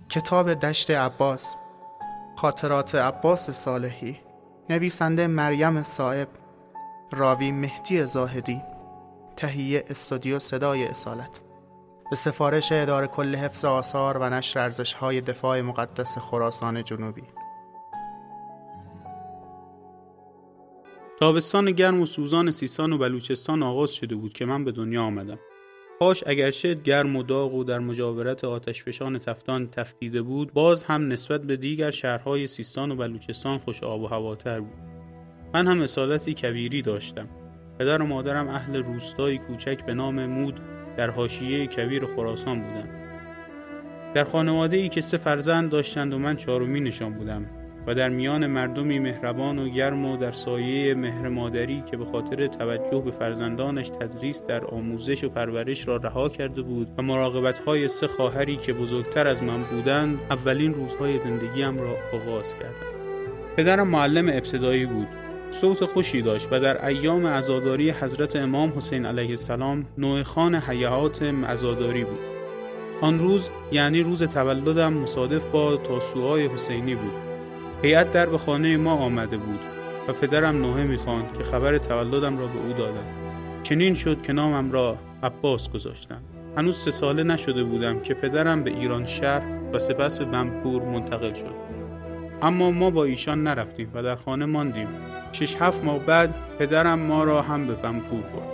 کتاب دشت عباس، خاطرات عباس صالحی، نویسنده مریم صائب، راوی مهدی زاهدی، تهیه استودیو صدای اصالت، به سفارش اداره کل حفظ آثار و نشر ارزش‌های دفاع مقدس خراسان جنوبی. تابستان گرم و سوزان سیستان و بلوچستان آغاز شده بود که من به دنیا آمدم. کاش اگرچه گرم و داغ و در مجاورت آتشفشان تفتان تفتیده بود، باز هم نسبت به دیگر شهرهای سیستان و بلوچستان خوش آب و هواتر بود. من هم اصالتی کبیری داشتم. پدر و مادرم اهل روستایی کوچک به نام مود در حاشیه کبیر خراسان بودند. در خانواده‌ای که 3 فرزند داشتند و من 4مینشان بودم و در میان مردمی مهربان و گرم و در سایه مهر مادری که به خاطر توجه به فرزندانش تدریس در آموزش و پرورش را رها کرده بود و مراقبت‌های 3 خواهری که بزرگتر از من بودند، اولین روزهای زندگیم را آغاز کردم. پدرم معلم ابتدایی بود. صوت خوشی داشت و در ایام عزاداری حضرت امام حسین علیه السلام نوحه‌خوان هیئات عزاداری بود. آن روز یعنی روز تولدم مصادف با تاسوعای حسینی بود. هیئت در به خانه ما آمده بود و پدرم نوحه می‌خواند که خبر تولدم را به او دادند. چنین شد که نامم را عباس گذاشتند. هنوز 3 ساله نشده بودم که پدرم به ایران شهر و سپس به بمپور منتقل شد. اما ما با ایشان نرفتیم و در خانه ماندیم. 6-7 ماه بعد پدرم ما را هم به بمپور برد.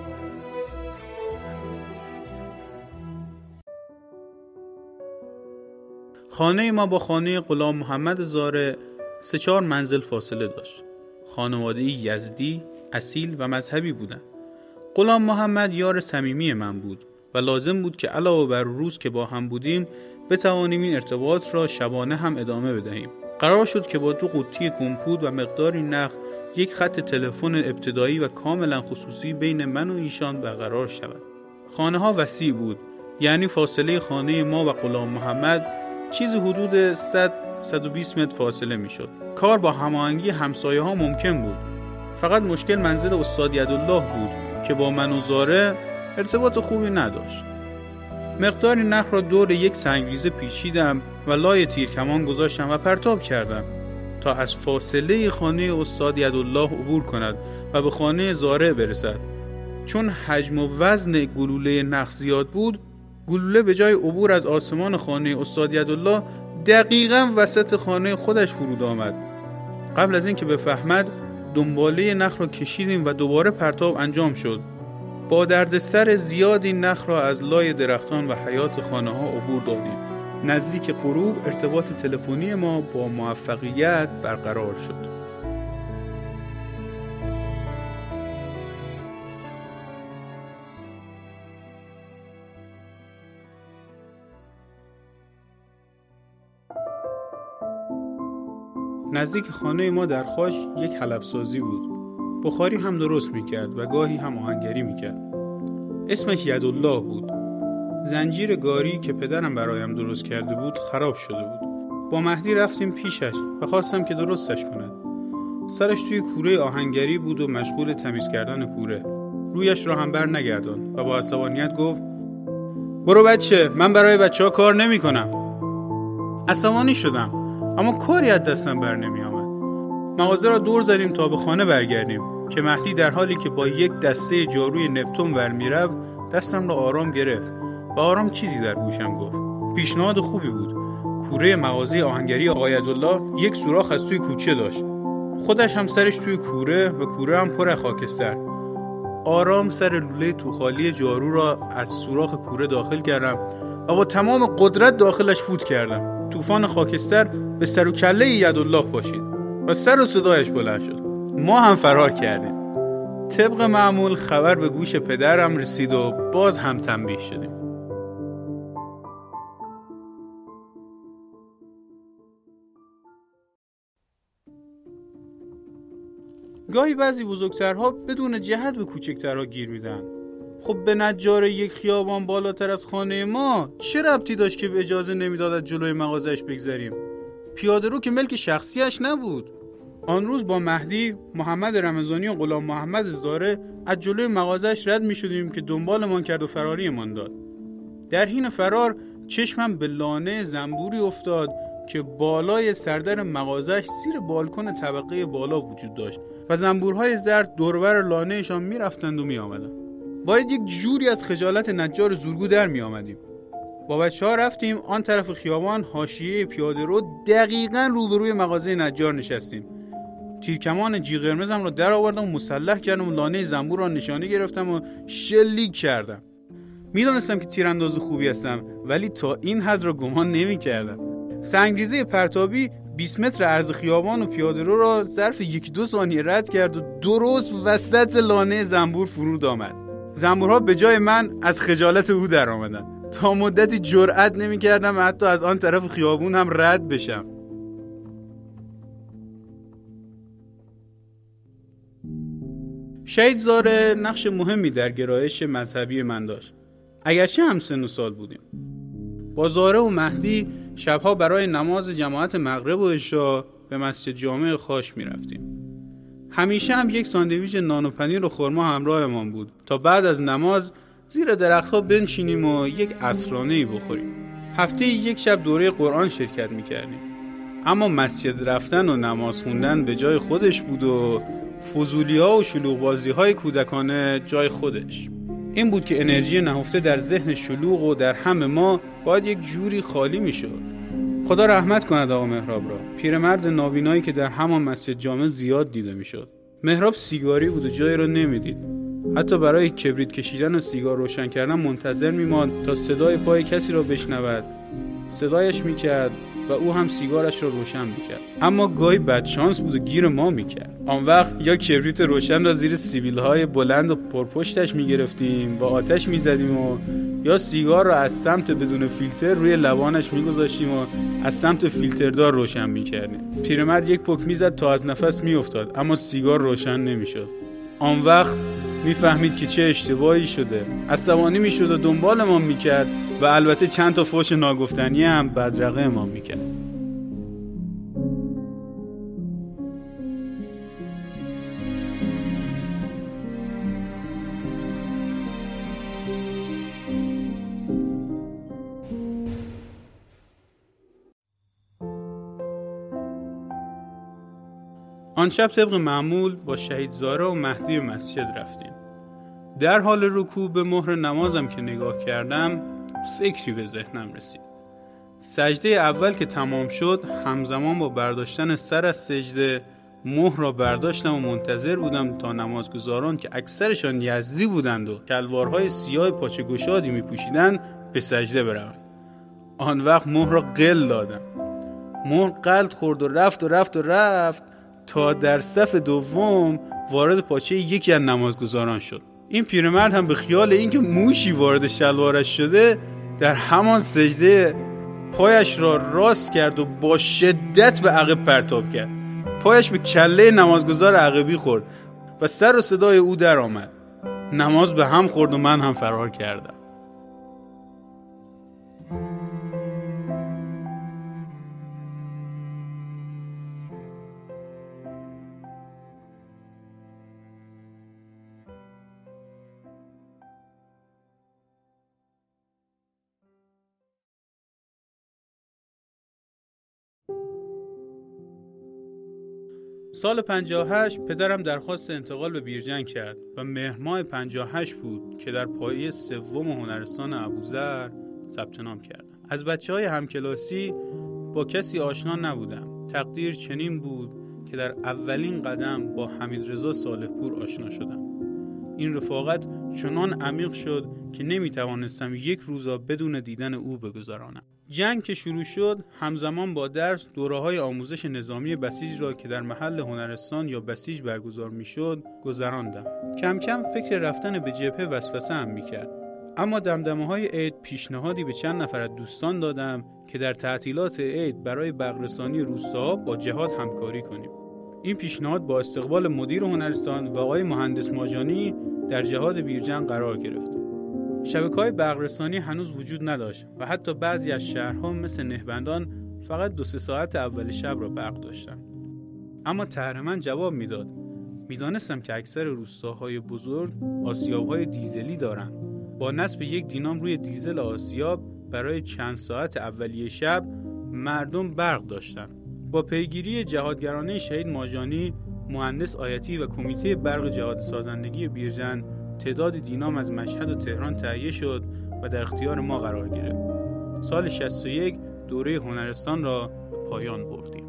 خانه ما با خانه غلام محمد زاره 3-4 منزل فاصله داشت. خانواده‌ای یزدی، اصیل و مذهبی بودند. غلام محمد یار صمیمی من بود و لازم بود که علاوه بر روز که با هم بودیم بتوانیم این ارتباط را شبانه هم ادامه بدهیم. قرار شد که با 2 قوطی کمپوت و مقداری نقد یک خط تلفن ابتدایی و کاملا خصوصی بین من و ایشان برقرار شود. خانه ها وسیع بود، یعنی فاصله خانه ما و غلام محمد چیزی حدود 100-120 متر فاصله می شد. کار با هماهنگی همسایه ها ممکن بود. فقط مشکل منزل استاد یدالله بود که با من و زاره ارتباط خوبی نداشت. مقداری نخ را دور یک سنگریزه پیچیدم و لای تیرکمان گذاشتم و پرتاب کردم تا از فاصله خانه استاد یدالله عبور کند و به خانه زاره برسد. چون حجم و وزن گلوله نخ زیاد بود، گلوله به جای عبور از آسمان خانه استاد یدالله دقیقاً وسط خانه خودش فرود آمد. قبل از اینکه بفهمد دنباله نخ را کشیدیم و دوباره پرتاب انجام شد. با دردسر زیادی نخ را از لای درختان و حیاط خانه ها عبور دادیم. نزدیک غروب ارتباط تلفنی ما با موفقیت برقرار شد. نزدیک خانه ما در خاش یک حلب سازی بود. بخاری هم درست میکرد و گاهی هم آهنگری میکرد. اسمش یدالله بود. زنجیر گاری که پدرم برایم درست کرده بود خراب شده بود. با مهدی رفتیم پیشش و خواستم که درستش کند. سرش توی کوره آهنگری بود و مشغول تمیز کردن کوره. رویش را هم بر نگردان و با عصبانیت گفت: برو بچه، من برای بچه ها کار نمی کنم. عصبانی شدم، اما کاری از دستم بر نمی آمد. مغازه را دور زدیم تا به خانه برگردیم که مهدی در حالی که با یک دسته جاروی نپتون برمی رفت دستم را آرام گرفت و آرام چیزی در گوشم گفت. پیشنهاد خوبی بود. کوره مغازه آهنگری آقای عبدالله یک سوراخ از توی کوچه داشت. خودش هم سرش توی کوره و کوره هم پر خاکستر. آرام سر لوله توخالی جارو را از سوراخ کوره داخل کردم و با تمام قدرت داخلش فوت کردم. طوفان خاکستر به سر و کله یدالله پاشید و سر و صدایش بلند شد. ما هم فرار کردیم. طبق معمول خبر به گوش پدرم رسید و باز هم تنبیه شدیم. گاهی بعضی بزرگترها بدون جهت به کوچکترها گیر میدن. خب به نجار یک خیابان بالاتر از خانه ما چه ربطی داشت که به اجازه نمیداد از جلوی مغازش بگذریم؟ پیاده رو که ملک شخصیش نبود. آن روز با مهدی، محمد رمضانی و غلام محمد زاره از جلوی مغازش رد می شدیم که دنبالمان کرد و فراریمان داد. در حین فرار چشمم به لانه زنبوری افتاد که بالای سردر مغازش زیر بالکن طبقه بالا وجود داشت و زنبورهای زرد دوربر لانهشان میرفتند و میآمدند. باید یک جوری از خجالت نجار زورگو در میآمدیم. با بچه‌ها رفتیم آن طرف خیابان، حاشیه پیاده رو دقیقاً روبروی مغازه نجار نشستیم. تیرکمان جی قرمزم رو در آوردم و مسلح کردم و لانه زنبور را نشانه گرفتم و شلیک کردم. میدونستم که تیرانداز خوبی هستم، ولی تا این حد را گمان نمی‌کردم. سنگریزه پرتابی 20 متر عرض خیابان و پیاده رو را ظرف 1-2 ثانیه رد کرد و درست وسط لانه زنبور فرود آمد. زنبورها به جای من از خجالت او در آمدند. تا مدتی جرئت نمی‌کردم حتی از آن طرف خیابون هم رد بشم. شهید زاره نقش مهمی در گرایش مذهبی من داشت، اگرچه هم سن و سال بودیم. با زاره و مهدی شبها برای نماز جماعت مغرب و عشا به مسجد جامع خاش می رفتیم. همیشه هم یک ساندویچ نان و پنیر و خرما همراهمان بود تا بعد از نماز زیر درختها بنشینیم و یک عصرانه‌ای بخوریم. هفته یک شب دوره قرآن شرکت می کردیم. اما مسجد رفتن و نماز خوندن به جای خودش بود و فضولی‌ها و شلوغ‌بازی‌های کودکانه جای خودش. این بود که انرژی نهفته در ذهن شلوغ و در همه ما باید یک جوری خالی می‌شد. خدا رحمت کند آقا مهراب را، پیرمرد نابینایی که در همان مسجد جامع زیاد دیده می‌شد. مهراب سیگاری بود و جایی را نمی‌دید. حتی برای کبریت کشیدن و سیگار روشن کردن منتظر می‌ماند تا صدای پای کسی را بشنود. صدایش می‌کرد و او هم سیگارش را روشن می‌کرد. اما گاهی بدشانس بود و گیر ما می‌کرد. آن وقت یا کبریت روشن را زیر سیبیل‌های بلند و پرپشتش می‌گرفتیم و آتش می‌زدیم و یا سیگار را از سمت بدون فیلتر روی لبانش می‌گذاشتیم و از سمت فیلتردار روشن می‌کردیم. پیرمرد یک پک می‌زد تا از نفس می‌افتاد، اما سیگار روشن نمی‌شد. آن وقت میفهمید که چه اشتباهی شده. عصبانی میشد و دنبال ما میکرد و البته چند تا فحش ناگفتنی هم بدرقه ما میکرد. آن شب طبق معمول با شهید زاره و مهدی به مسجد رفتیم. در حال رکوع به مهر نمازم که نگاه کردم فکری به ذهنم رسید. سجده اول که تمام شد همزمان با برداشتن سر از سجده مهر را برداشتم و منتظر بودم تا نمازگزاران که اکثرشان یزدی بودند و شلوارهای سیاه پاچه گشادی می پوشیدند به سجده بروند. آن وقت مهر را قل دادم. مهر قلط خورد و رفت تا در صف دوم وارد پاچه یکی از نمازگزاران شد. این پیرمرد هم به خیال اینکه موشی وارد شلوارش شده در همان سجده پایش را راست کرد و با شدت به عقب پرتاب کرد. پایش به کله نمازگزار عقبی خورد و سر و صدای او در آمد. نماز به هم خورد و من هم فرار کردم. سال 58 پدرم درخواست انتقال به بیرجنگ کرد و مهر ماه 58 بود که در پایه سوم هنرستان ابوذر ثبت نام کردم. از بچه‌های همکلاسی با کسی آشنا نبودم. تقدیر چنین بود که در اولین قدم با حمیدرضا صالح‌پور آشنا شدم. این رفاقت چنان عمیق شد که نمیتوانستم یک روزا بدون دیدن او بگذرانم. جنگ که شروع شد همزمان با درس دوره‌های آموزش نظامی بسیج را که در محل هنرستان یا بسیج برگزار میشد گذراندم. کم کم فکر رفتن به جبهه وسوسه هم میکرد. اما دمدمه‌های عید پیشنهادی به چند نفر از دوستان دادم که در تعطیلات عید برای برقرسانی روستاها با جهاد همکاری کنیم. این پیشنهاد با استقبال مدیر هنرستان و آقای مهندس ماجانی در جهاد بیرجنگ قرار گرفت. شبکه‌های برقرسانی هنوز وجود نداشت و حتی بعضی از شهرها مثل نهبندان فقط 2-3 ساعت اول شب را برق داشتن. اما تهرمن جواب میداد. میدانستم که اکثر روستاهای بزرگ آسیاب‌های دیزلی دارند. با نصب 1 دینام روی دیزل آسیاب برای چند ساعت اولیه شب مردم برق داشتن. با پیگیری جهادگرانه شهید ماجانی، مهندس آیتی و کمیته برق جهاد سازندگی بیرجند، تعداد دینام از مشهد و تهران تهیه شد و در اختیار ما قرار گرفت. سال 61 دوره هنرستان را به پایان بردیم.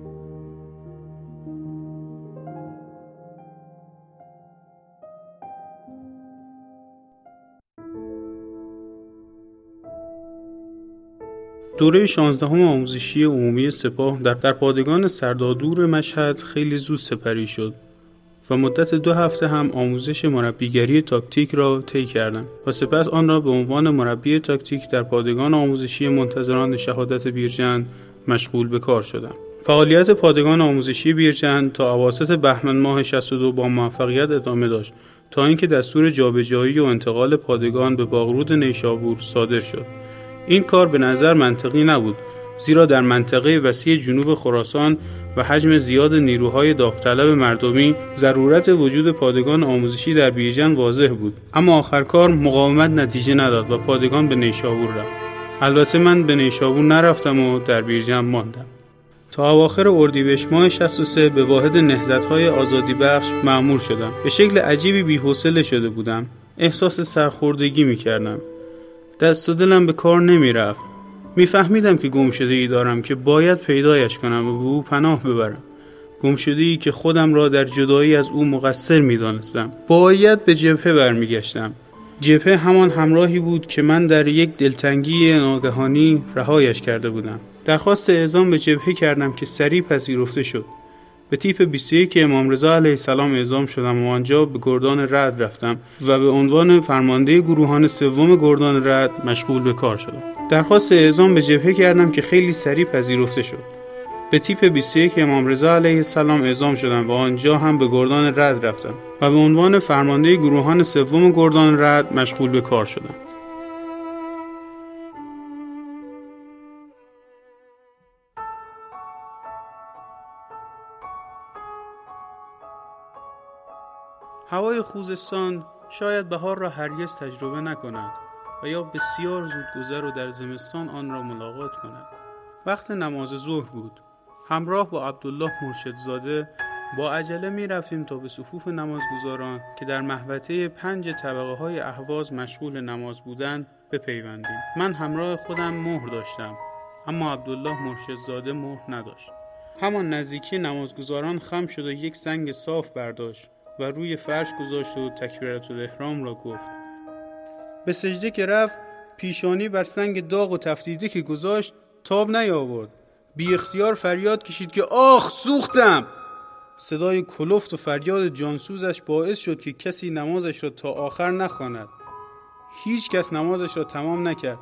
دوره 16 آموزشی عمومی سپاه در پادگان سردادور مشهد خیلی زود سپری شد و مدت 2 هفته هم آموزش مربیگری تاکتیک را طی کردم و سپس آن را به عنوان مربی تاکتیک در پادگان آموزشی منتظران شهادت بیرجند مشغول به کار شدم. فعالیت پادگان آموزشی بیرجند تا اواسط بهمن ماه 62 با موفقیت ادامه داشت تا اینکه دستور جابجایی و انتقال پادگان به باغرود نیشابور صادر شد. این کار به نظر منطقی نبود، زیرا در منطقه وسیع جنوب خراسان و حجم زیاد نیروهای داوطلب مردمی ضرورت وجود پادگان آموزشی در بیرجند واضح بود. اما آخر کار مقاومت نتیجه نداد و پادگان به نیشابور رفت. البته من به نیشابور نرفتم و در بیرجند ماندم. تا اواخر اردیبهشت ماه 63 به واحد نهضت‌های آزادی بخش مأمور شدم. به شکل عجیبی بی‌حوصله شده بودم. احساس سرخوردگی می‌کردم. دست و دلم به کار نمی‌رفت. میفهمیدم که گمشده‌ای دارم که باید پیدایش کنم و به او پناه ببرم. گمشده‌ای که خودم را در جدایی از او مقصر می‌دانستم. باید به جبهه برمیگشتم. جبهه همان همراهی بود که من در یک دلتنگی ناگهانی رهایش کرده بودم. درخواست اعزام به جبهه کردم که سریع پذیرفته شد. به تیپ 21 امام رضا علیه السلام اعزام شدم و آنجا به گردان رعد رفتم و به عنوان فرمانده گروهان سوم گردان رعد مشغول به کار شدم. درخواست اعزام به جبهه کردم که خیلی سریع پذیرفته شد. به تیپ 21 امام رضا علیه السلام اعزام شدم و آنجا هم به گردان رعد رفتم و به عنوان فرمانده گروهان سوم گردان رعد مشغول به کار شدم. هوای خوزستان شاید بهار را هرگز تجربه نکند و یا بسیار زود گذر و در زمستان آن را ملاقات کند. وقت نماز ظهر بود. همراه با عبدالله مرشدزاده با عجله می رفتیم تا به صفوف نمازگزاران که در محوطه 5 طبقه های اهواز مشغول نماز بودند بپیوندیم. من همراه خودم مهر داشتم، اما عبدالله مرشدزاده مهر نداشت. همان نزدیکی نمازگزاران خم شد و یک سنگ صاف برداشت و روی فرش گذاشت و تکبیرةالاحرام را گفت. به سجده که رفت، پیشانی بر سنگ داغ و تفدیده که گذاشت تاب نیاورد. بی اختیار فریاد کشید که آخ سوختم. صدای کلفت و فریاد جانسوزش باعث شد که کسی نمازش را تا آخر نخواند. هیچ کس نمازش را تمام نکرد.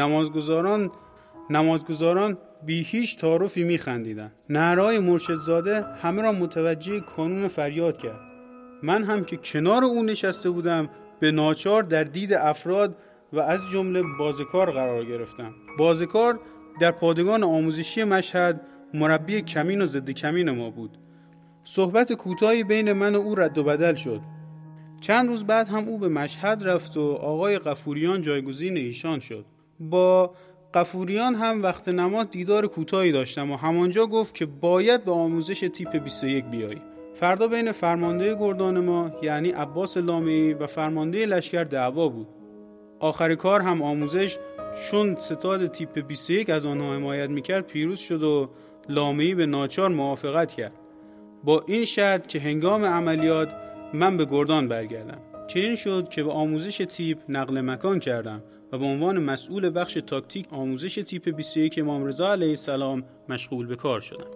نمازگزاران بی هیچ تعارفی می‌خندیدند. نعره‌های مرشدزاده همه را متوجه کانون فریاد کرد. من هم که کنار او نشسته بودم به ناچار در دید افراد و از جمله بازکار قرار گرفتم. بازکار در پادگان آموزشی مشهد مربی کمین و ضد کمین ما بود. صحبت کوتاهی بین من و او رد و بدل شد. چند روز بعد هم او به مشهد رفت و آقای غفوریان جایگزین ایشان شد. با غفوریان هم وقت نماز دیدار کوتاهی داشتم و همانجا گفت که باید به آموزش تیپ 21 بیایی. فردا بین فرمانده گردان ما یعنی عباس لامعی و فرمانده لشکر دعوا بود. آخر کار هم آموزش چون ستاد تیپ 21 از آنها حمایت میکرد پیروز شد و لامعی به ناچار موافقت کرد با این شرط که هنگام عملیات من به گردان برگردم. چنین شد که به آموزش تیپ نقل مکان کردم و به عنوان مسئول بخش تاکتیک آموزش تیپ 21 امام رضا علیه السلام مشغول به کار شدم.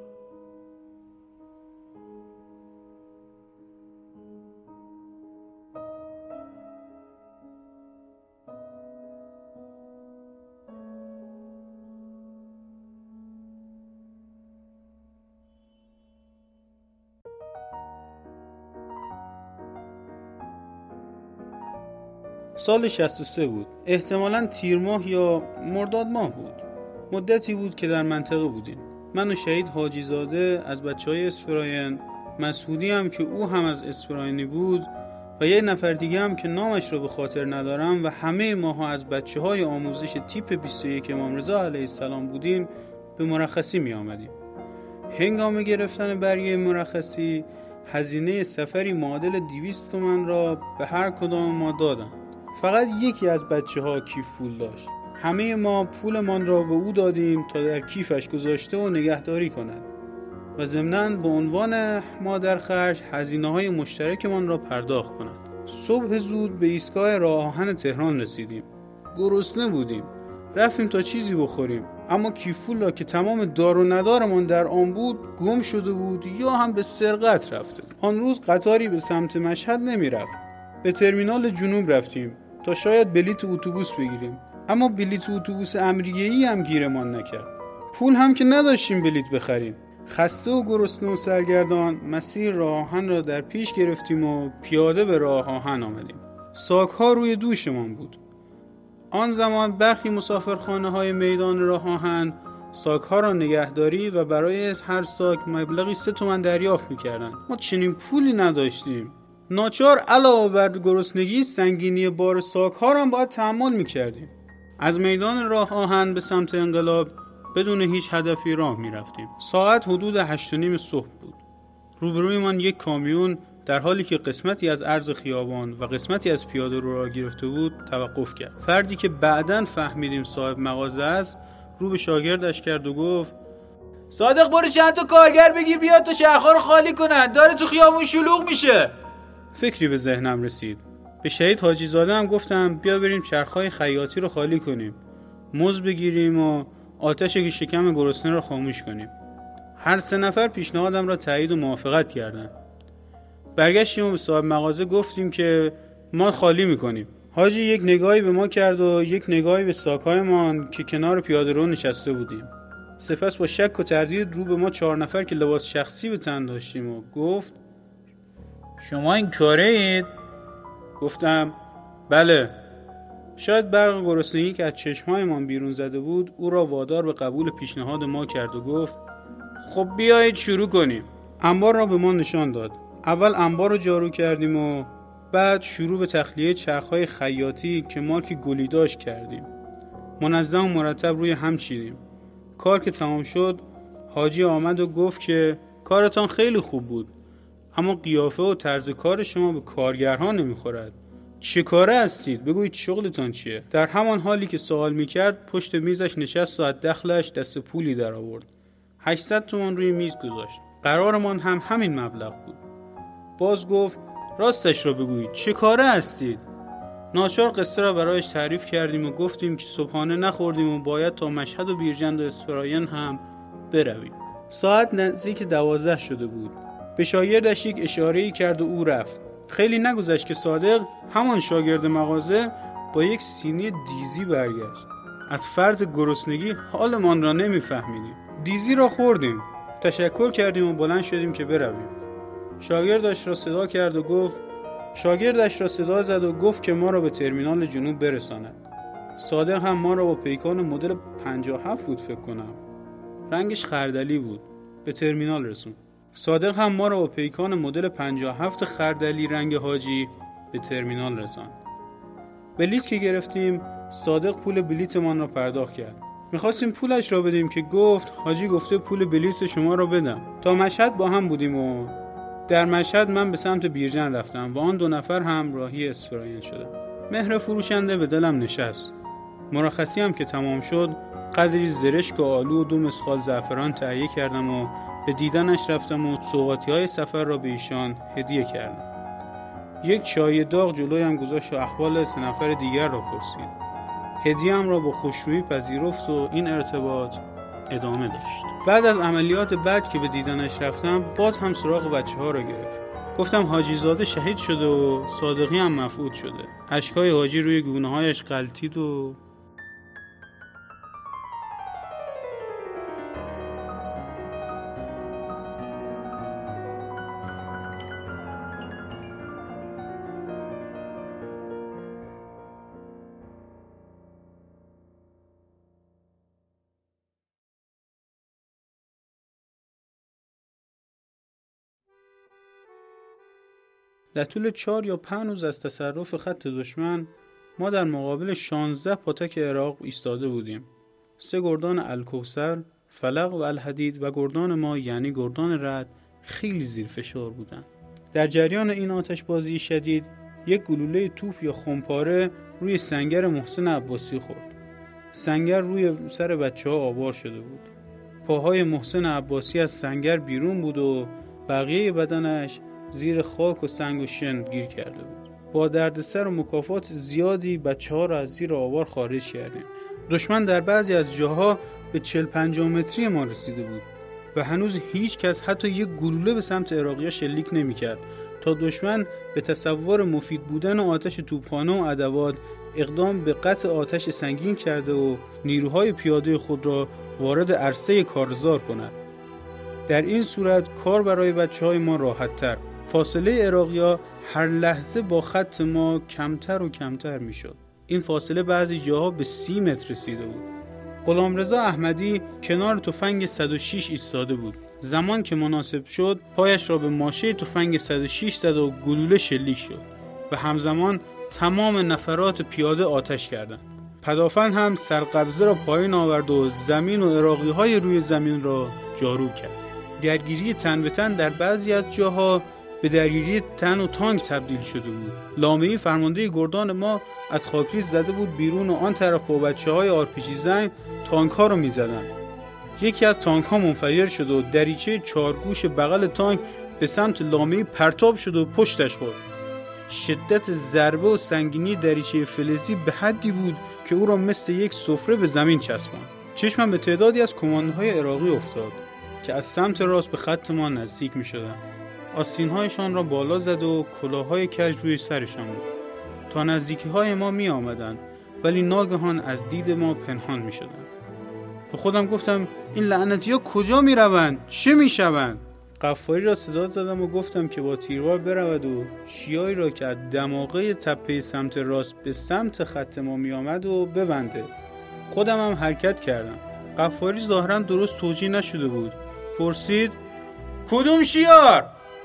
سال 63 بود. احتمالاً تیر ماه یا مرداد ماه بود. مدتی بود که در منطقه بودیم. من و شهید حاجی زاده از بچهای اسفراین، مسعودی هم که او هم از اسفراینی بود و یه نفر دیگه هم که نامش رو به خاطر ندارم و همه ماها از بچه‌های آموزش تیپ 21 امام رضا علیه السلام بودیم به مرخصی می آمدیم. هنگام گرفتن برگه مرخصی هزینه سفری معادل 200 تومان را به هر کدام ما دادند. فقط یکی از بچه‌ها کیف پول داشت. همه ما پولمان را به او دادیم تا در کیفش گذاشته و نگهداری کند و ضمناً به عنوان مادرخرج هزینه‌های مشترکمان را پرداخت کند. صبح زود به ایستگاه راه آهن تهران رسیدیم. گرسنه بودیم. رفتیم تا چیزی بخوریم، اما کیف پول را که تمام دار و ندارمان در آن بود گم شده بود یا هم به سرقت رفته. آن روز قطاری به سمت مشهد نمی رفت. به ترمینال جنوب رفتیم تا شاید بلیط اتوبوس بگیریم، اما بلیط اتوبوس امریه‌ای هم گیرمان نکرد. پول هم که نداشتیم بلیط بخریم. خسته و گرسنه و سرگردان مسیر راه آهن را در پیش گرفتیم و پیاده به راه آهن آمدیم. ساک‌ها روی دوشمان بود. آن زمان برخی مسافرخانه‌های میدان راه آهن ساک‌ها را نگهداری و برای هر ساک مبلغی 3 تومان دریافت می‌کردند. ما چنین پولی نداشتیم. ناچار علاوه بر گرسنگی سنگینی بار ساک‌ها را باید تحمل می‌کردیم. از میدان راه آهن به سمت انقلاب بدون هیچ هدفی راه می‌رفتیم. ساعت حدود 8:30 صبح بود. روبرویمان یک کامیون در حالی که قسمتی از عرض خیابان و قسمتی از پیاده رو را گرفته بود توقف کرد. فردی که بعداً فهمیدیم صاحب مغازه است رو به شاگردش کرد و گفت صادق برو چند تا کارگر بگیر بیاد تا چرخ‌ها رو خالی کنن، داره تو خیابون شلوغ میشه. فکری به ذهنم رسید. به شهید حاجی زاده هم گفتم بیا بریم چرخ‌های خیاطی رو خالی کنیم، مزد بگیریم و آتش شکم گرسنه رو خاموش کنیم. هر 3 نفر پیشنهادم را تایید و موافقت کردند. برگشتیم و به صاحب مغازه گفتیم که ما خالی میکنیم. حاجی یک نگاهی به ما کرد و یک نگاهی به ساک‌هایمان که کنار پیاده‌رو نشسته بودیم. سپس با شک و تردید رو به ما 4 نفر که لباس شخصی به تن داشتیم و گفت شما این کاره اید؟ گفتم بله. شاید برق گرسنگی که از چشمهایمان بیرون زده بود او را وادار به قبول پیشنهاد ما کرد و گفت خب بیایید شروع کنیم. انبار را به ما نشان داد. اول انبار رو جارو کردیم و بعد شروع به تخلیه چرخ‌های خیاطی که مارک گلی داشت کردیم. منظم و مرتب روی هم چیدیم. کار که تمام شد حاجی آمد و گفت که کارتان خیلی خوب بود، اما قیافه و طرز کار شما به کارگرها نمیخورد. چه کاره هستید؟ بگویید شغلتان چیه؟ در همان حالی که سوال میکرد پشت میزش نشست و از دخلش دست پولی در آورد. 800 تومان روی میز گذاشت. قرارمان هم همین مبلغ بود. باز گفت راستش را بگویید چه کاره هستید؟ ناچار قصه را برایش تعریف کردیم و گفتیم که صبحانه نخوردیم و باید تا مشهد و بیرجند و اسپراین هم برویم. ساعت نزدیک 12 شده بود. به شاگردش یک اشاره‌ای کرد و او رفت. خیلی نگذشت که صادق همان شاگرد مغازه با یک سینی دیزی برگشت. از فرط گرسنگی حالمان را نمیفهمیدیم. دیزی را خوردیم. تشکر کردیم و بلند شدیم که برویم. شاگردش را صدا زد و گفت که ما را به ترمینال جنوب برساند. صادق هم ما را با پیکان مدل 57 بود فکر کنم. رنگش خردلی بود. به ترمینال رسون. صادق هم ما را با پیکان مدل 57 خردلی رنگ حاجی به ترمینال رساند. بلیط که گرفتیم صادق پول بلیطمان را پرداخت کرد. میخواستیم پولش را بدیم که گفت حاجی گفته پول بلیط شما را بدم. تا مشهد با هم بودیم و در مشهد من به سمت بیرجند رفتم و آن 2 نفر هم راهی اسپراین شدند. مهر فروشنده به دلم نشست. مرخصی هم که تمام شد قدری زرشک و آلو و 2 مسقال زعفران تهیه کردم و به دیدنش رفتم و سوغاتی های سفر را به ایشان هدیه کردم. یک چای داغ جلویم گذاشت و احوال 3 نفر دیگر را پرسید. هدیه‌ام را با خوشرویی پذیرفت و این ارتباط ادامه داشت. بعد از عملیات بعد که به دیدنش رفتم باز هم سراغ بچه‌ها را گرفت. گفتم حاجی زاده شهید شده و صادقی هم مفقود شده. اشکای حاجی روی گونه‌هایش غلتید و در طول 4 یا 5 روز از تصرف خط دشمن ما در مقابل 16 پاتک عراق ایستاده بودیم. 3 گردان الکوثر، فلق و الحدید و گردان ما یعنی گردان رعد خیلی زیر فشار بودند. در جریان این آتشبازی شدید یک گلوله توپ یا خمپاره روی سنگر محسن عباسی خورد. سنگر روی سر بچه‌ها آوار شده بود. پاهای محسن عباسی از سنگر بیرون بود و بقیه بدنش زیر خاک و سنگ و شن گیر کرده بود. با دردسر و مکافات زیادی بچه‌ها را از زیر آوار خارج کردیم. دشمن در بعضی از جاها به 40-50 متری ما رسیده بود و هنوز هیچ کس حتی یک گلوله به سمت عراقی‌ها شلیک نمی‌کرد تا دشمن به تصور مفید بودن آتش توپخانه و ادوات اقدام به قطع آتش سنگین کرده و نیروهای پیاده خود را وارد عرصه کارزار کند. در این صورت کار برای بچه‌های ما راحت‌تر. فاصله عراقی‌ها هر لحظه با خط ما کمتر و کمتر می‌شد. این فاصله بعضی جاها به 30 متر رسیده بود. غلامرضا احمدی کنار تفنگ 106 ایستاده بود. زمان که مناسب شد پایش را به ماشه تفنگ 106 زد و گلوله شلیک شد و همزمان تمام نفرات پیاده آتش کردند. پدافند هم سرقبضه را پایین آورد و زمین و عراقی‌های روی زمین را جارو کرد. درگیری تن به تن در بعضی از جاها به درگیری تن و تانک تبدیل شده بود. لامه‌ای فرمانده گردان ما از خاکریز زده بود بیرون و آن طرف با بچه‌های آرپیجی زنگ تانک‌ها رو می‌زدند. یکی از تانک‌ها منفجر شد و دریچه 4 گوش بغل تانک به سمت لامه‌ای پرتاب شد و پشتش خورد. شدت ضربه و سنگینی دریچه فلزی به حدی بود که او را مثل یک سفره به زمین چسباند. چشمم به تعدادی از کماندوهای عراقی افتاد که از سمت راست به خط ما نزدیک می‌شدند. آستین‌هایشان را بالا زد و کلاه‌های کج روی سرشان بود. تا نزدیکی‌های ما می‌آمدند ولی ناگهان از دید ما پنهان می‌شدند. به خودم گفتم این لعنتی‌ها کجا می‌روند؟ چه می‌شوند؟ قفاری را صدا زدم و گفتم که با تیروار برود و شیایی را که از دماغه تپه سمت راست به سمت خط ما می‌آمد و ببنده. خودم هم حرکت کردم. قفاری ظاهراً درست توجیه نشده بود. پرسید کدوم شیار؟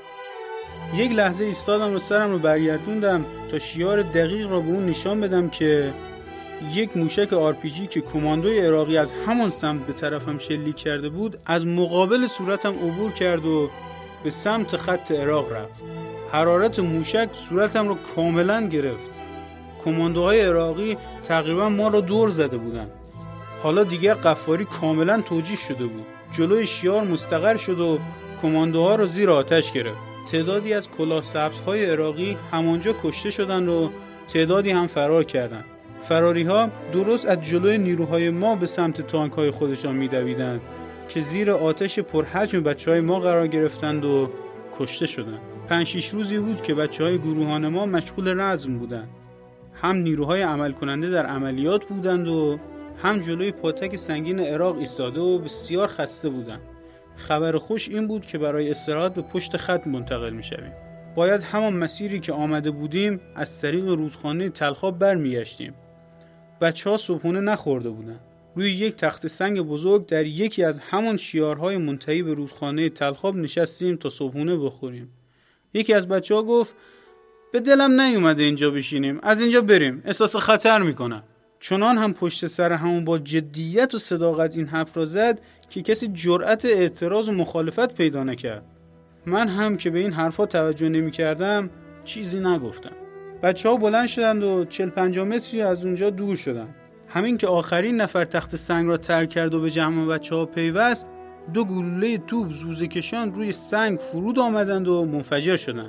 یک لحظه ایستادم و سرم رو برگردوندم تا شیار دقیق را به اون نشان بدم که یک موشک آرپیجی که کماندوی عراقی از همان سمت به طرفم شلیک کرده بود از مقابل صورتم عبور کرد و به سمت خط عراق رفت. حرارت موشک صورتم رو کاملا گرفت. کماندوهای عراقی تقریبا ما رو دور زده بودن. حالا دیگر قفاری کاملا توجیه شده بود. جلوی شیار مستقر شد و کماندوها رو زیر آتش گرفت. تعدادی از کلاه سبزهای عراقی همانجا کشته شدند و تعدادی هم فرار کردند. فراری‌ها درست از جلوی نیروهای ما به سمت تانک‌های خودشان می‌دویدند که زیر آتش پرحجم بچه‌های ما قرار گرفتند و کشته شدند. 5-6 روزی بود که بچه‌های گروهان ما مشغول رزم بودند. هم نیروهای عمل کننده در عملیات بودند و هم جلوی پاتک سنگین عراق ایستاده و بسیار خسته بودند. خبر خوش این بود که برای استراحت به پشت خط منتقل می‌شویم. باید همان مسیری که آمده بودیم از طریق رودخانه تلخاب برمیگشتیم. بچه‌ها صبحونه نخورده بودند. روی یک تخت سنگ بزرگ در یکی از همان شیارهای منتهی به رودخانه تلخاب نشستیم تا صبحونه بخوریم. یکی از بچه‌ها گفت به دلم نیومده اینجا بشینیم، از اینجا بریم، احساس خطر میکنم. چنان هم پشت سر همون با جدیت و صداقت این حرف را زد که کسی جرأت اعتراض و مخالفت پیدا نکرد. من هم که به این حرفا توجه نمی‌کردم چیزی نگفتم. بچه‌ها بلند شدند و 40-50 متری از اونجا دور شدند. همین که آخرین نفر تخت سنگ را ترک کرد و به جمع بچه‌ها پیوست، 2 گلوله توپ زوزه کشان روی سنگ فرود آمدند و منفجر شدند.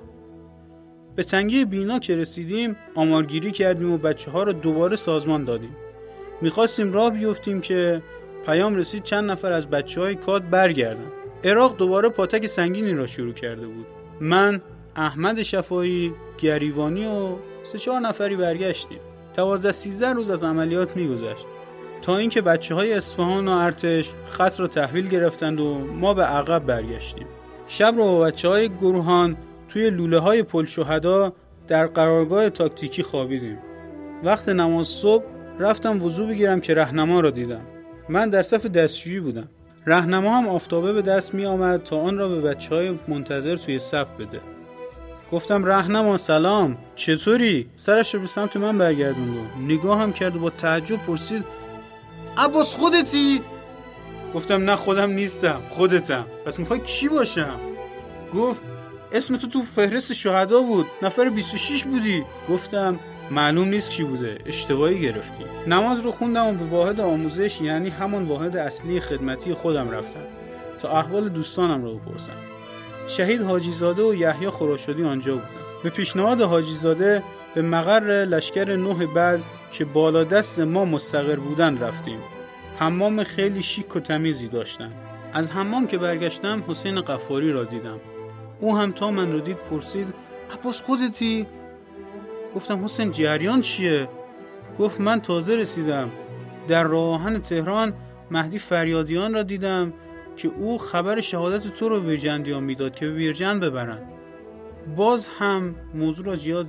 به تنگه بینا که رسیدیم آمارگیری کردیم و بچه‌ها را دوباره سازمان دادیم. می‌خواستیم راه بیفتیم که پیام رسید چند نفر از بچه‌های کاد برگردن. عراق دوباره پاتک سنگینی را شروع کرده بود. من، احمد شفایی، گریوانی و 3-4 نفری برگشتیم. 12-13 روز از عملیات می‌گذشت تا اینکه بچه‌های اصفهان و ارتش خط را تحویل گرفتند و ما به عقب برگشتیم. شب رو با بچه‌های گروهان توی لوله‌های پل شهدا در قرارگاه تاکتیکی خوابیدیم. وقت نماز صبح رفتم وضو بگیرم که راهنما را دیدم. من در صف دستشویی بودم. راهنما هم آفتابه به دست می آمد تا آن را به بچه‌های منتظر توی صف بده. گفتم رهنما سلام، چطوری؟ سرش رو به سمت من برگردوند و نگاه هم کرد و با تعجب پرسید عباس خودتی؟ گفتم نه خودم نیستم، خودتم. پس میخوای کی باشم؟ گفت اسم تو فهرست شهدا بود، نفر 26 بودی. گفتم معلوم نیست کی بوده، اشتباهی گرفتی. نماز رو خوندم و به واحد آموزش، یعنی همون واحد اصلی خدمتی خودم رفتم تا احوال دوستانم رو بپرسم. شهید حاجی زاده و یحیی خراشدی آنجا بودن. به پیشنهاد حاجی زاده به مقر لشکر 9 بعد که بالا دست ما مستقر بودن رفتیم. حمام خیلی شیک و تمیزی داشتن. از حمام که برگشتم حسین غفاری را دیدم. او هم تا من رو دید پرسید عباس خودتی؟ گفتم حسین جریان چیه؟ گفت من تازه رسیدم. در راه آهن تهران مهدی فریادیان را دیدم که او خبر شهادت تو رو به جندیان میداد که به بیرجند ببرن. باز هم موضوع را زیاد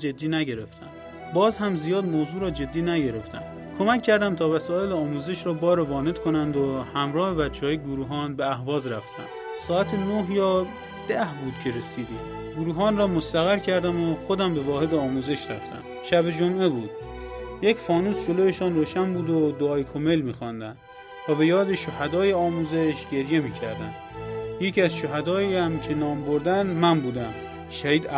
جدی نگرفتم. کمک کردم تا وسایل آموزش را بار وانت کنند و همراه بچه‌های گروهان به اهواز رفتم. ساعت 9 یا 10 بود که رسیدیم. گروهان را مستقر کردم و خودم به واحد آموزش رفتم. شب جمعه بود. یک فانوس جلویشان روشن بود و دعای کمیل می‌خواندند و به یاد شهدای آموزش گریه می‌کردند. یکی از شهدایی هم که نام بردن من بودم. شهید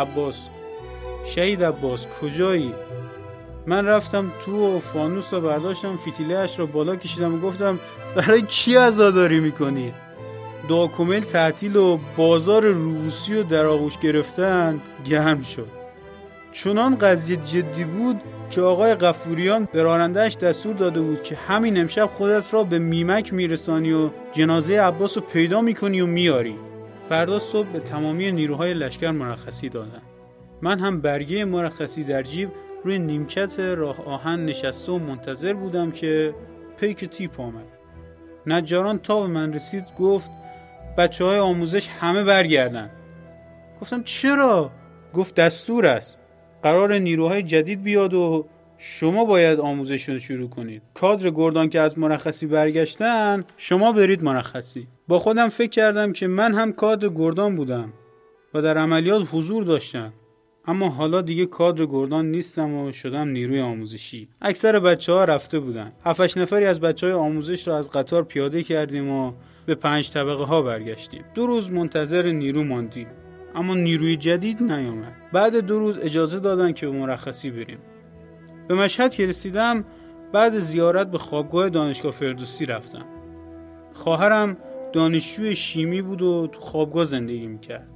عباس کجایی؟ من رفتم تو و فانوس رو برداشتم، فتیله‌اش رو بالا کشیدم و گفتم برای کی عزاداری میکنید؟ دعا کمیل تعطیل و بازار روسی رو در آغوش گرفتن گرم شد. چنان قضیه جدی بود که آقای غفوریان به راننده‌اش دستور داده بود که همین امشب خودت را به میمک میرسانی و جنازه عباس رو پیدا میکنی و میاری. فردا صبح به تمامی نیروهای لشکر مرخصی دادن. من هم برگه مرخصی در جیب روی نیمکت راه آهن نشسته و منتظر بودم که پیک تیپ آمد. نجاران تا به من رسید گفت بچه‌های آموزش همه برگردن. گفتم چرا؟ گفت دستور است. قرار نیروهای جدید بیاد و شما باید آموزش رو شروع کنید. کادر گردان که از مرخصی برگشتن شما برید مرخصی. با خودم فکر کردم که من هم کادر گردان بودم و در عملیات حضور داشتم، اما حالا دیگه کادر گردان نیستم و شدم نیروی آموزشی. اکثر بچه‌ها رفته بودن. 7-8 نفری از بچه‌های آموزش را از قطار پیاده کردیم و به 5 طبقه ها برگشتیم. 2 روز منتظر نیرو ماندیم، اما نیروی جدید نیامد. بعد 2 روز اجازه دادن که به مرخصی بریم. به مشهد که رسیدم بعد زیارت به خوابگاه دانشگاه فردوسی رفتم. خواهرم دانشجوی شیمی بود و تو خوابگاه زندگی میکرد.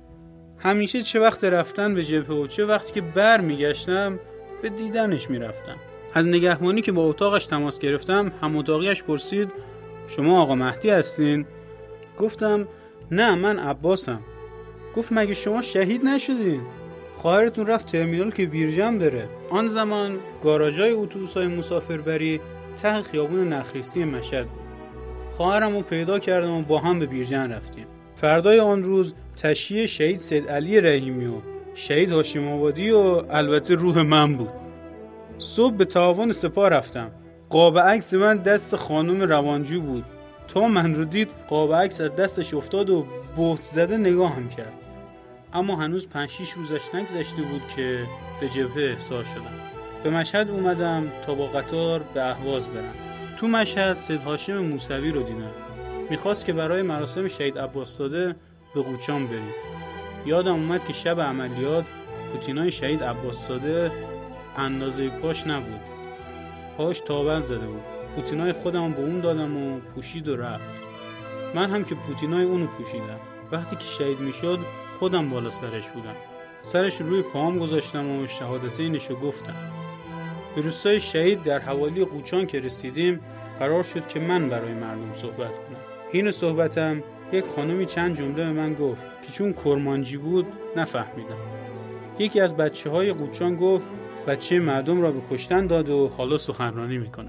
همیشه چه وقت رفتن به جبهه و چه وقتی که بر میگشتم به دیدنش میرفتم. از نگهبانی که با اتاقش تماس گرفتم هم اتاقیش پرسید شما آقا مهدی هستین؟ گفتم نه من عباسم. گفت مگه شما شهید نشدین؟ خواهرتون رفت ترمینال که بیرجند بره. آن زمان گاراژهای اتوبوس‌های مسافربری ته خیابون نخریستی مشهد بود. خواهرمو پیدا کردم و با هم به بیرجند رفتیم. فردای آن روز تشییع شهید سید علی رحیمی و شهید هاشم آبادی و البته روح من بود. صبح به تعاون سپاه رفتم. قاب عکس من دست خانم روانجو بود. تا من رو دید قاب عکس از دستش افتاد و بهت زده نگاهم کرد. اما هنوز 5-6 روزش نگذشته بود که به جبهه احضار شدم. به مشهد اومدم تا با قطار به اهواز برم. تو مشهد سید هاشم موسوی رو دیدم. میخواست که برای مراسم شهید عباس زاده به قوچان بریم. یادم اومد که شب عملیات پوتینای شهید عباس زاده اندازه پاش نبود. پاش تاول زده بود. پوتینای خودم به اون دادم و پوشید و رفت. من هم که پوتینای اونو پوشیدم. وقتی که شهید میشد خودم بالا سرش بودم. سرش روی پاهم گذاشتم و شهادتینشو گفتم. به روستای شهید در حوالی قوچان که رسیدیم قرار شد که من برای مردم صحبت کنم. حین صحبتم یک خانمی چند جمله به من گفت که چون کرمانجی بود نفهمیدم. یکی از بچه‌های قوچان گفت بچه مردم را به کشتن داد و حالا سخنرانی میکنه.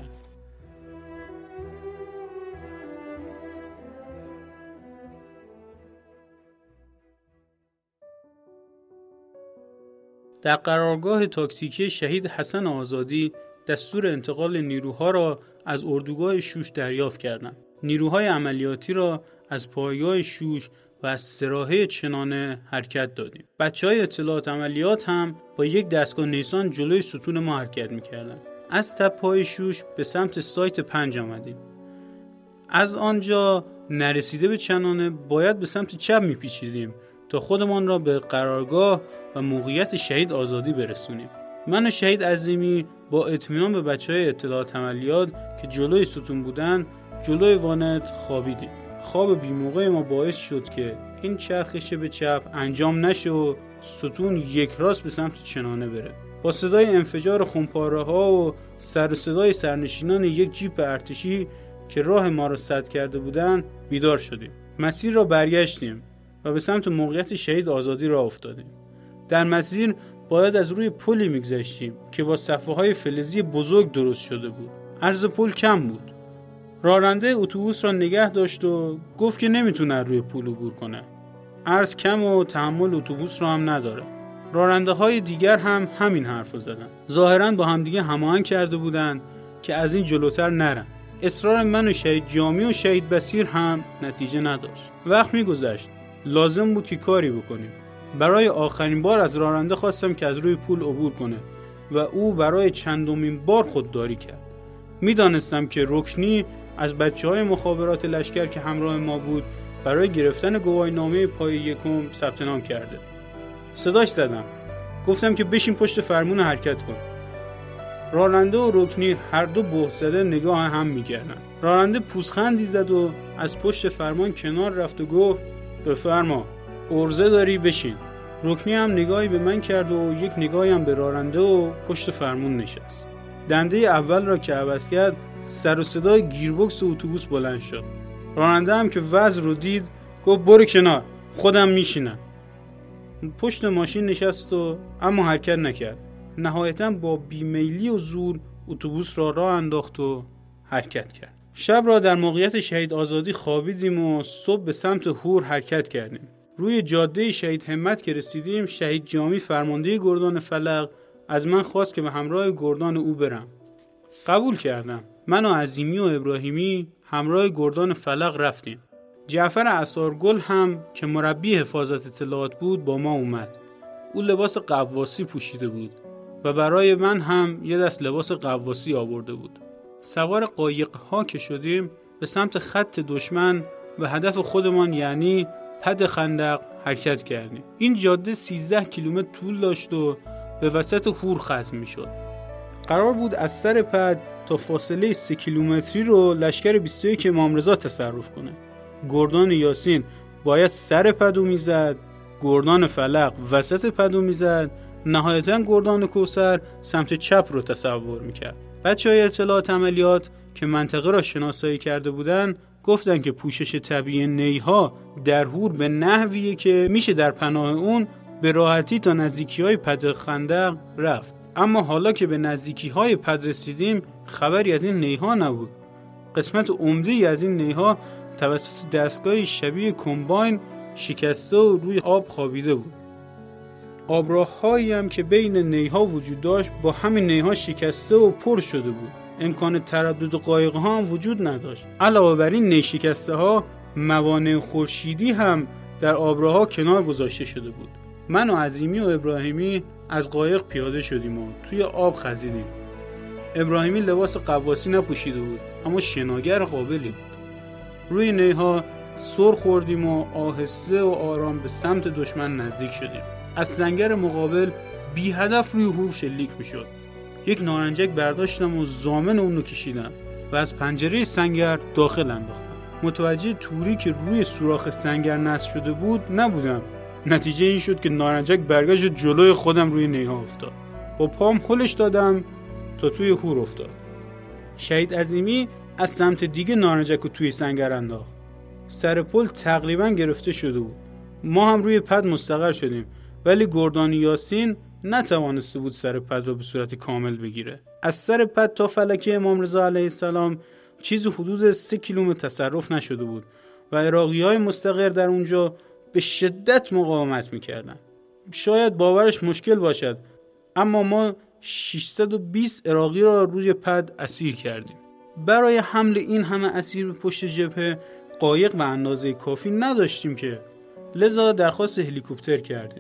در قرارگاه تاکتیکی شهید حسن آزادی دستور انتقال نیروها را از اردوگاه شوش دریافت کردم. نیروهای عملیاتی را از پایگاه شوش و از سراحه چنانه حرکت دادیم. بچه‌های اطلاعات عملیات هم با یک دستگاه نیسان جلوی ستون ما حرکت می‌کردند. از تپه‌های شوش به سمت سایت 5 آمدیم. از آنجا نرسیده به چنانه باید به سمت چپ می‌پیچیدیم تا خودمان را به قرارگاه و موقعیت شهید آزادی برسونیم. من و شهید عظیمی با اطمینان به بچه‌های اطلاعات عملیات که جلوی ستون بودن جلوی وانت خوابیدیم. خواب بی‌موقع ما باعث شد که این چرخش به چپ انجام نشه و ستون یک راست به سمت چنانه بره. با صدای انفجار خمپاره‌ها و سر و صدای سرنشینان یک جیپ ارتشی که راه ما را سد کرده بودند بیدار شدیم. مسیر را برگشتیم و به سمت موقعیت شهید آزادی راه افتادیم. در مسیر باید از روی پلی میگذشتیم که با صفحه‌های فلزی بزرگ درست شده بود. عرض پل کم بود. راننده اتوبوس را نگه داشت و گفت که نمیتونه روی پل عبور کنه. عرض کم و تحمل اتوبوس را هم نداره. راننده‌های دیگر هم همین حرفو زدن. ظاهراً با همدیگه هماهنگ کرده بودند که از این جلوتر نرن. اصرار من و شهید جامی و شهید بصیر هم نتیجه نداشت. وقت میگذشت. لازم بود که کاری بکنیم. برای آخرین بار از راننده خواستم که از روی پل عبور کنه و او برای چندمین بار خودداری کرد. میدانستم که رکنی از بچه‌های مخابرات لشکر که همراه ما بود برای گرفتن گواهینامه پای یکم ثبت نام کرده. صداش زدم. گفتم که بشین پشت فرمون حرکت کن. راننده و رکنی هر دو بهت زده نگاه هم می‌کردن. راننده پوزخندی زد و از پشت فرمان کنار رفت و گفت بفرما، عرضه داری بشین. رکنی هم نگاهی به من کرد و یک نگاهی هم به راننده و پشت فرمون نشست. دنده اول را که عوض کرد سر و صدای گیربکس اتوبوس بلند شد. راننده هم که وضع رو دید گفت برو کنار، خودم میشینم. پشت ماشین نشست و اما حرکت نکرد. نهایتاً با بیمیلی و زور اتوبوس را راه انداخت و حرکت کرد. شب را در موقعیت شهید آزادی خوابیدیم و صبح به سمت هور حرکت کردیم. روی جاده شهید همت که رسیدیم شهید جامی فرمانده گردان فلق از من خواست که به همراه گردان او برم. قبول کردم. من و عظیمی و ابراهیمی همراه گردان فلق رفتیم. جعفر عصارگل هم که مربی حفاظت اطلاعات بود با ما اومد. او لباس قواسی پوشیده بود و برای من هم یه دست لباس قواسی آورده بود. سوار قایق‌ها که شدیم به سمت خط دشمن و هدف خودمان یعنی پد خندق حرکت کردیم. این جاده 13 کیلومتر طول داشت و به وسط هور ختم می‌شد. قرار بود از سر پد تا فاصله 3 کیلومتری رو لشکر 21 امام رضا تصرف کنه. گردان یاسین باید سر پدو میزد، گردان فلق وسط پدو میزد، نهایتاً گردان کوثر سمت چپ رو تصور میکرد. بچه‌های اطلاعات عملیات که منطقه را شناسایی کرده بودن گفتن که پوشش طبیعی نیها در هور به نحویه که میشه در پناه اون به راحتی تا نزدیکی‌های پد خندق رفت. اما حالا که به نزدیکی‌های پد رسیدیم خبری از این نیها نبود. قسمت عمده‌ای از این نیها توسط دستگاهی شبیه کمباین شکسته و روی آب خوابیده بود. آبراه‌هایی هم که بین نیها وجود داشت با همین نیها شکسته و پر شده بود. امکان تردد قایق‌ها هم وجود نداشت. علاوه بر این نیشکسته‌ها موانع خورشیدی هم در آبراه‌ها کنار گذاشته شده بود. من و عظیمی و ابراهیمی از قایق پیاده شدیم و توی آب خزیدیم. ابراهیمی لباس قواسی نپوشیده بود اما شناگر قابلی بود. روی نیها سر خوردیم و آهسته و آرام به سمت دشمن نزدیک شدیم. از سنگر مقابل بی هدف روی هور شلیک می شد. یک نارنجک برداشتم و ضامن اون رو کشیدم و از پنجره سنگر داخل انداختم. متوجه توری که روی سوراخ سنگر نصب شده بود نبودم. نتیجه این شد که نارنجک برگشت جلوی خودم روی نیها افتاد. با پام هلش دادم تا توی هور افتاد. شهید عظیمی از سمت دیگه نارنجک رو توی سنگر انداخت. سر پل تقریبا گرفته شده بود. ما هم روی پد مستقر شدیم ولی گردان یاسین نتوانسته بود سر پد رو به صورت کامل بگیره. از سر پد تا فلکه امام رضا علیه السلام چیزی حدود 3 کیلومتر تصرف نشده بود و عراقی‌های مستقر در اونجا به شدت مقاومت می‌کردند. شاید باورش مشکل باشد اما ما 620 عراقی را روی پد اسیر کردیم. برای حمل این همه اسیر به پشت جبهه قایق و اندازه کافی نداشتیم که لذا درخواست هلیکوپتر کردیم.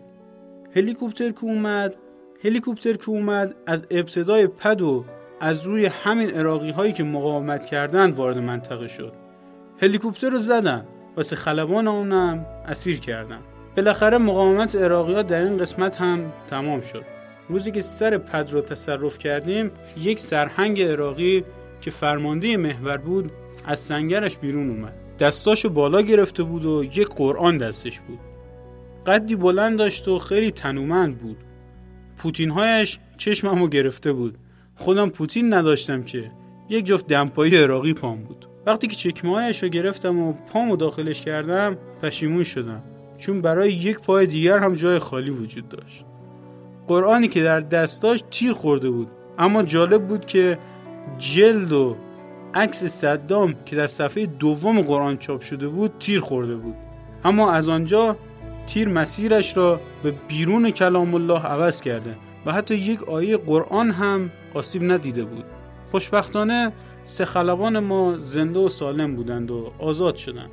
هلیکوپتر که اومد از ابتدای پدو از روی همین عراقی هایی که مقاومت کردن وارد منطقه شد. هلیکوپتر رو زدن و 3 خلبان اونم اسیر کردن. بالاخره مقاومت عراقی ها در این قسمت هم تمام شد. روزی که سر پد رو تصرف کردیم، یک سرهنگ عراقی که فرمانده محور بود از سنگرش بیرون اومد. دستاشو بالا گرفته بود و یک قرآن دستش بود. قدی بلند داشت و خیلی تنومند بود. پوتین‌هایش چشممو گرفته بود. خودم پوتین نداشتم که، یک جفت دمپایی عراقی پام بود. وقتی که چکمه‌هایش رو گرفتم و پامو داخلش کردم پشیمون شدم، چون برای یک پای دیگر هم جای خالی وجود داشت. قرآنی که در دست داشت تیر خورده بود، اما جالب بود که جلد و عکس صدام که در صفحه دوم قرآن چاپ شده بود تیر خورده بود، اما از آنجا تیر مسیرش را به بیرون کلام الله عوض کرده و حتی یک آیه قرآن هم آسیب ندیده بود. خوشبختانه 3 خلبان ما زنده و سالم بودند و آزاد شدند.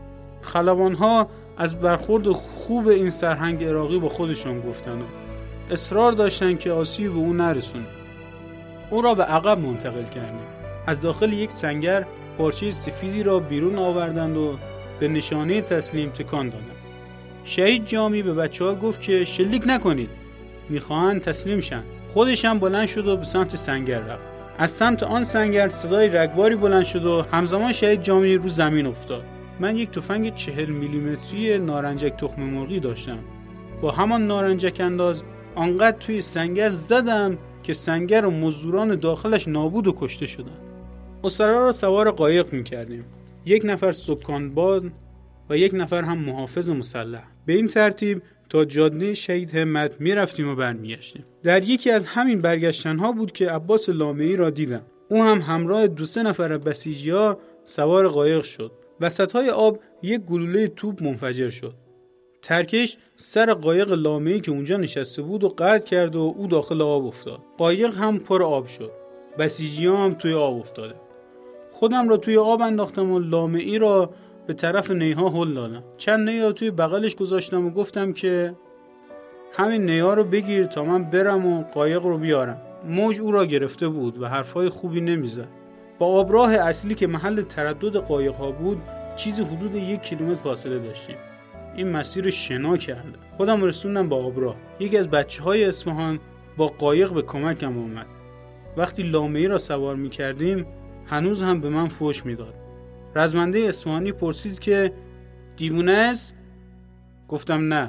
خلبان‌ها از برخورد خوب این سرهنگ عراقی با خودشان گفتند و اصرار داشتند که آسیب به او نرسونه. او را به عقب منتقل کردیم. از داخل یک سنگر پارچه سفیدی را بیرون آوردند و به نشانه تسلیم تکان دادند. شهید جامی به بچه‌ها گفت که شلیک نکنید، میخواهند تسلیم شن. خودش هم بلند شد و به سمت سنگر رفت. از سمت آن سنگر صدای رگباری بلند شد و همزمان شهید جامی رو زمین افتاد. من یک تفنگ 40 میلیمتری نارنجک تخم مرغی داشتم. با همان نارنجک انداز آنقدر توی سنگر زدم که سنگر و مزدوران داخلش نابود و کشته شدن. اسرا را سوار قایق می‌کردیم. 1 نفر سکانباز و 1 نفر هم محافظ مسلح. به این ترتیب تا جاده شهید همت می‌رفتیم و برمیگشتیم. در یکی از همین برگشتن‌ها بود که عباس لامعی را دیدم. او هم همراه 2-3 نفر بسیجی‌ها سوار قایق شد. وسط‌های آب یک گلوله توپ منفجر شد. ترکش سر قایق لامعی که اونجا نشسته بود و قطع کرد و او داخل آب افتاد. قایق هم پر آب شد. بسیجی‌ها هم توی آب افتاده. خودم را توی آب انداختم و لامعی را به طرف نیها هل دادم. چند نیها توی بغلش گذاشتم و گفتم که همین نیها رو بگیر تا من برم و قایق رو بیارم. موج او را گرفته بود و حرفای خوبی نمیزد. با آبراه اصلی که محل تردد قایق‌ها بود چیزی حدود 1 کیلومتر فاصله داشتیم. این مسیر شنا کرده. خودم رسوندم با آبراه. یکی از بچه‌های اصفهان با قایق به کمکم اومد. وقتی لامعی را سوار می‌کردیم هنوز هم به من فحش میداد. رزمنده اصفهانی پرسید که دیوونه است؟ گفتم نه.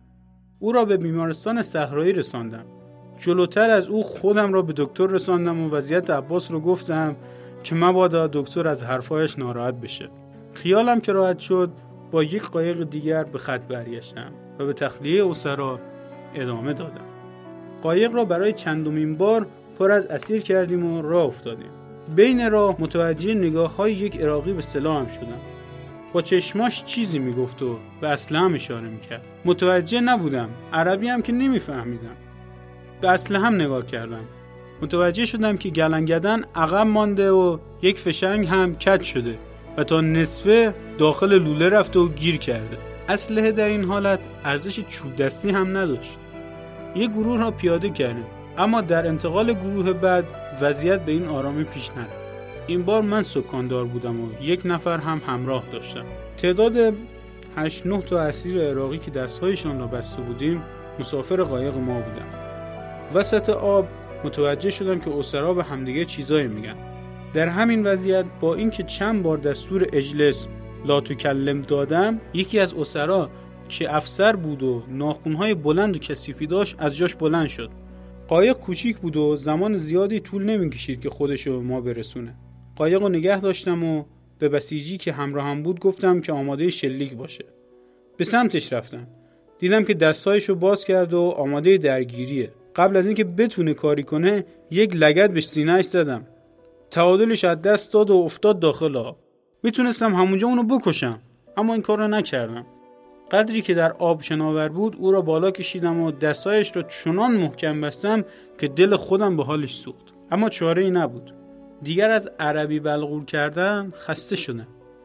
او را به بیمارستان صحرایی رساندم. جلوتر از او خودم را به دکتر رساندم و وضعیت عباس رو گفتم که مبادا دکتر از حرفایش ناراحت بشه. خیالم که راحت شد با یک قایق دیگر به خط برگشتم و به تخلیه اسرا ادامه دادم. قایق را برای چندمین بار پر از اسیر کردیم و راه افتادیم. بین راه متوجه نگاه‌های یک عراقی به سلاحم شدم. با چشماش چیزی میگفت و به اسلحه‌ام اشاره میکرد. متوجه نبودم، عربی هم که نمیفهمیدم. به اسلحه‌ام نگاه کردم. متوجه شدم که گلنگدن عقب مانده و یک فشنگ هم کج شده و تا نصفه داخل لوله رفته و گیر کرده. اسلحه در این حالت ارزش چوب دستی هم نداشت. یک گروه را پیاده کردیم، اما در انتقال گروه بعد وضعیت به این آرامی پیش نرفت. این بار من سکاندار بودم و 1 نفر هم همراه داشتم. تعداد 8-9 تا اسیر عراقی که دستهایشان را بسته بودیم مسافر قایق ما بودن. وسط آب متوجه شدم که اسرا به همدیگه چیزایی میگن. در همین وضعیت با اینکه چند بار دستور اجلس لا تکلم دادم، یکی از اسرا که افسر بود و ناخن‌های بلند و کثیفی داشت از جاش بلند شد. قایق کوچیک بود و زمان زیادی طول نمی‌کشید که خودش رو به ما برسونه. قایق رو نگه داشتم و به بسیجی که همراهم بود گفتم که آماده شلیک باشه. به سمتش رفتم. دیدم که دستایشو باز کرد و آماده درگیریه. قبل از اینکه بتونه کاری کنه یک لگد به سینه‌اش زدم. تعادلش از دست داد و افتاد داخل آب. میتونستم همونجا اونو بکشم، اما این کار رو نکردم. قدری که در آب شناور بود او را بالا کشیدم و دستایش را چنان محکم بستم که دل خودم به حالش سوخت. اما چاره‌ای نبود. دیگر از عربی بلغور کردن خسته شدم.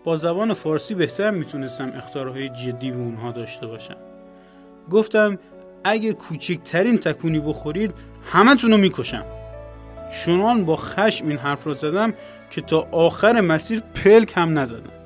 با زبان فارسی بهتر میتونستم اخطارهای جدی به اونها داشته باشم. گفتم اگه کوچکترین تکونی بخورید همه تونو میکشم. چنان با خشم این حرف را زدم که تا آخر مسیر پلک هم نزدم.